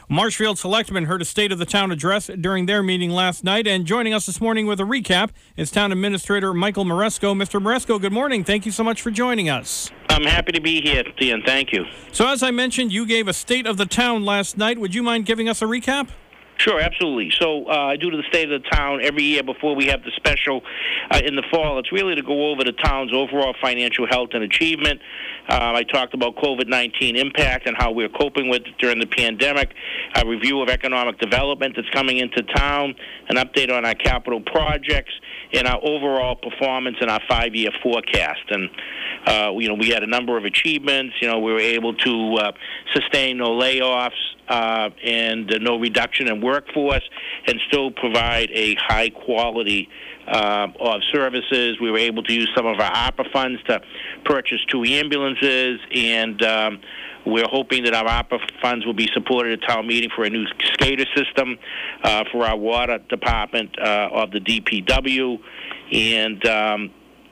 Marshfield Selectmen heard a State of the Town address during their meeting last night, and joining us this morning with a recap is Town Administrator Michael Maresco. Mr. Maresco, good morning. Thank you so much for joining us. I'm happy to be here, Ian. Thank you. So as I mentioned, you gave a State of the Town last night. Would you mind giving us a recap? Sure, absolutely. So I do to the State of the Town every year before we have the special in the fall. It's really to go over the town's overall financial health and achievement. I talked about COVID-19 impact and how we're coping with it during the pandemic, a review of economic development that's coming into town, an update on our capital projects, and our overall performance in our 5-year forecast. And, we had a number of achievements. We were able to sustain no layoffs and no reduction in workforce and still provide a high quality of services. We were able to use some of our ARPA funds to purchase 2 ambulances, and we're hoping that our ARPA funds will be supported at town meeting for a new SCADA system for our water department of the DPW. And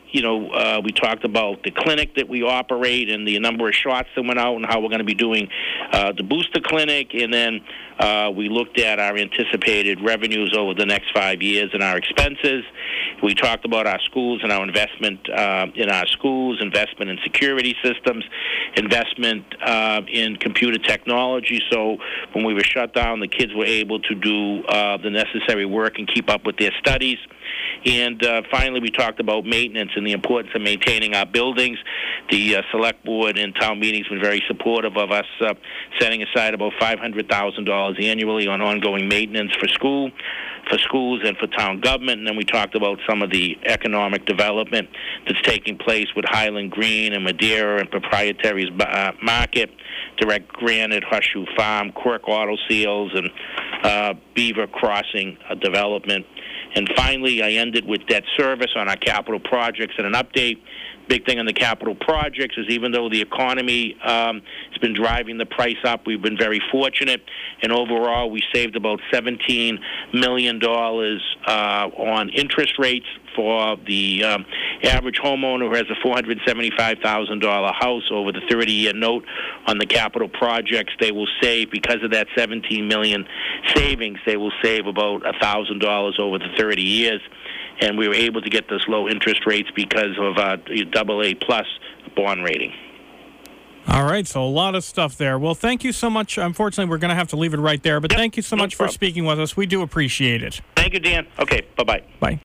we talked about the clinic that we operate and the number of shots that went out and how we're going to be doing the booster clinic. And then we looked at our anticipated revenues over the next 5 years and our expenses. We talked about our schools and our investment in our schools, investment in security systems, investment in computer technology. So when we were shut down, the kids were able to do the necessary work and keep up with their studies. And finally, we talked about maintenance and the importance of maintaining our buildings. The select board and town meetings have been very supportive of us setting aside about $500,000 annually on ongoing maintenance for schools and for town government. And then we talked about some of the economic development that's taking place with Highland Green and Madeira and Proprietary's Market, Direct Granite, Horseshoe Farm, Quirk Auto Seals, and Beaver Crossing development. And finally, I ended with debt service on our capital projects and an update. Big thing on the capital projects is even though the economy has been driving the price up, we've been very fortunate. And overall, we saved about $17 million on interest rates for the average homeowner who has a $475,000 house over the 30-year note on the capital projects. They will save, because of that $17 million savings, they will save about $1,000 over the 30 years. And we were able to get those low interest rates because of AA+ bond rating. All right, so a lot of stuff there. Well, thank you so much. Unfortunately, we're going to have to leave it right there, but thank you so much for speaking with us. We do appreciate it. Thank you, Dan. Okay, bye-bye. Bye.